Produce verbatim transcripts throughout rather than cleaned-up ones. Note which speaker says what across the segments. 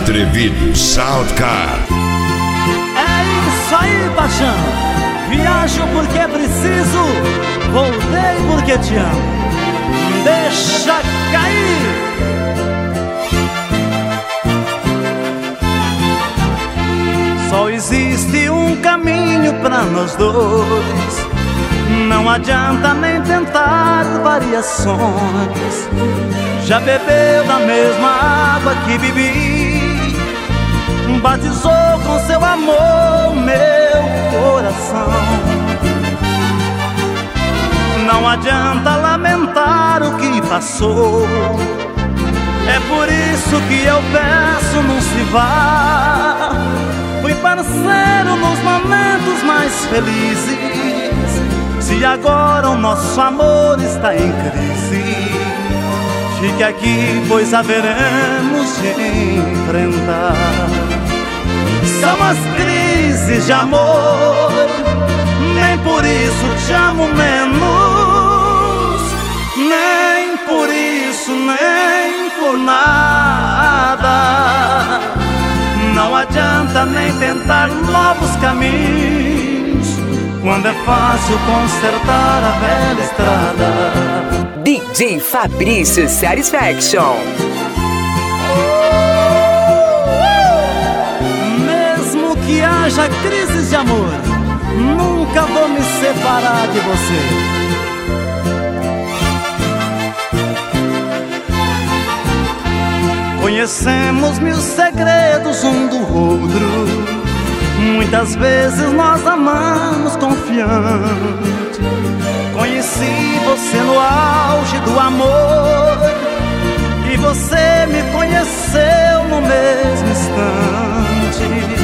Speaker 1: Atrevido Soundcar.
Speaker 2: É isso aí, paixão. Viajo porque preciso, voltei porque te amo. Deixa cair. Só existe um caminho pra nós dois. Não adianta nem tentar variações. Já bebeu da mesma água que bebi, batizou com seu amor meu coração. Não adianta lamentar o que passou. É por isso que eu peço, não se vá. Fui parceiro nos momentos mais felizes. Se agora o nosso amor está em crise, fique aqui, pois haveremos de enfrentar. São as crises de amor, nem por isso te amo menos, nem por isso, nem por nada. Não adianta nem tentar novos caminhos, quando é fácil consertar a velha estrada.
Speaker 3: D J Fabrício Satisfaction.
Speaker 2: Mesmo que haja crises de amor, nunca vou me separar de você. Conhecemos mil segredos um do outro. Muitas vezes nós amamos confiante. Conheci você no auge do amor, e você me conheceu no mesmo instante.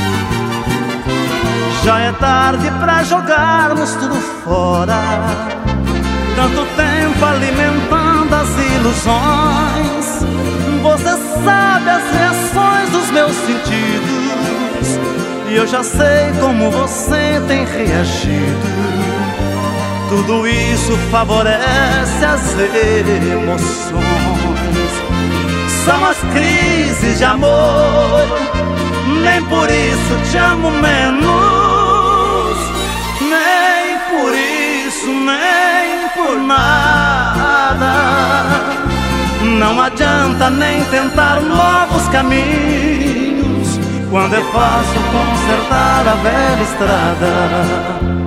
Speaker 2: Já é tarde pra jogarmos tudo fora, tanto tempo alimentando as ilusões. Você sabe as reações dos meus sentidos, e eu já sei como você tem reagido. Tudo isso favorece as emoções. São as crises de amor, nem por isso te amo menos, nem por isso, nem por nada. Não adianta nem tentar novos caminhos, quando é fácil consertar a velha estrada.